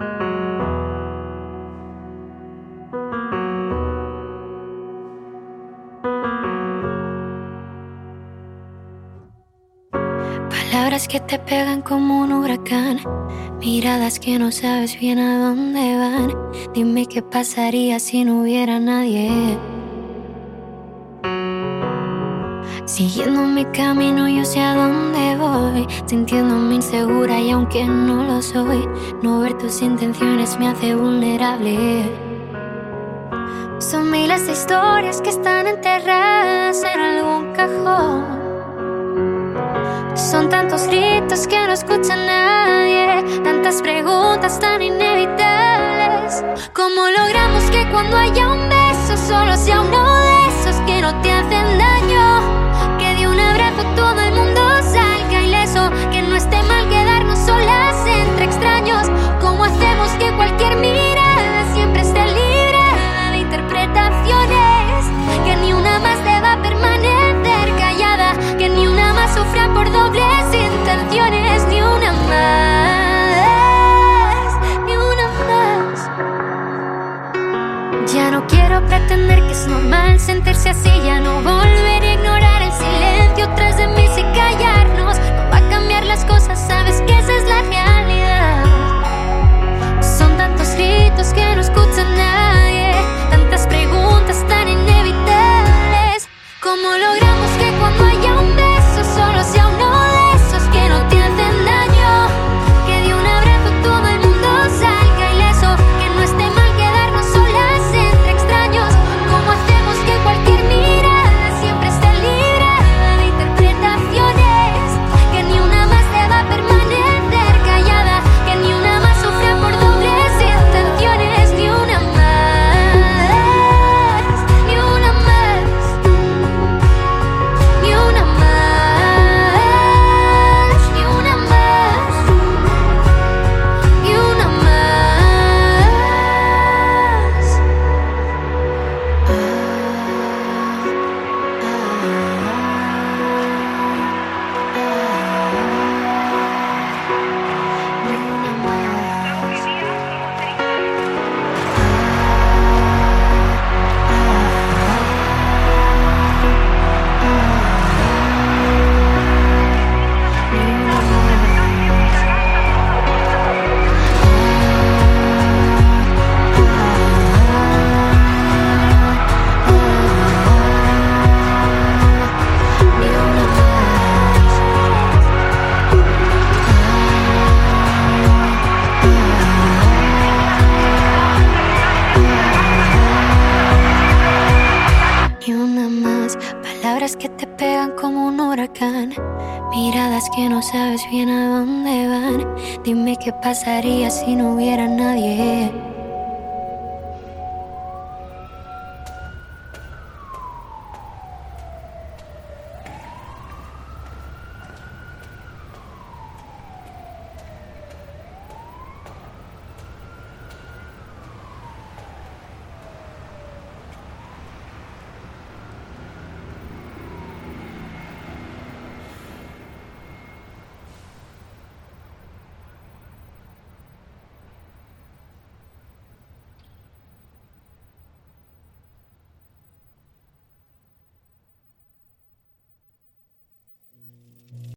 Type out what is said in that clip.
Palabras que te pegan como un huracán, miradas que no sabes bien a dónde van. Dime qué pasaría si no hubiera nadie. Siguiendo mi camino yo sé a dónde voy, sintiéndome insegura y aunque no lo soy, no ver tus intenciones me hace vulnerable. Son miles de historias que están enterradas en algún cajón. Son tantos gritos que no escucha nadie, tantas preguntas tan inevitables. ¿Cómo logramos que cuando haya un beso solo sea uno de esos que no te hacen daño? Que de un abrazo todo el mundo salga ileso, que no esté mal quedarnos solas entre extraños. ¿Cómo hacemos que cualquier mirada siempre esté librada de interpretaciones? Que ni una más deba permanecer callada, que ni una más sufra por dobles intenciones, ni una más, ni una más. Ya no quiero pretender que es normal sentirse así, ya no volveré a ignorar el silencio tras de mí sin callarnos. No va a cambiar las cosas, sabes que esa es la realidad. Son tantos gritos que no escucha nadie, tantas preguntas tan inevitables. ¿Cómo logramos que cuando haya un beso solo sea uno de esos que no te hacen daño? Que de un abrazo todo el mundo salga ileso, que no esté mal quedarnos solas entre extraños. ¿Cómo hacemos que cualquier mirada siempre esté librada de interpretaciones? Que ni una más deba permanecer callada, que ni una más sufra por dobles intenciones, ni una más, ni una más, ni una más, ni una más, ni una más. Ni una más, palabras que te pegan como un huracán, miradas que no sabes bien a dónde van. Dime qué pasaría si no hubiera nadie.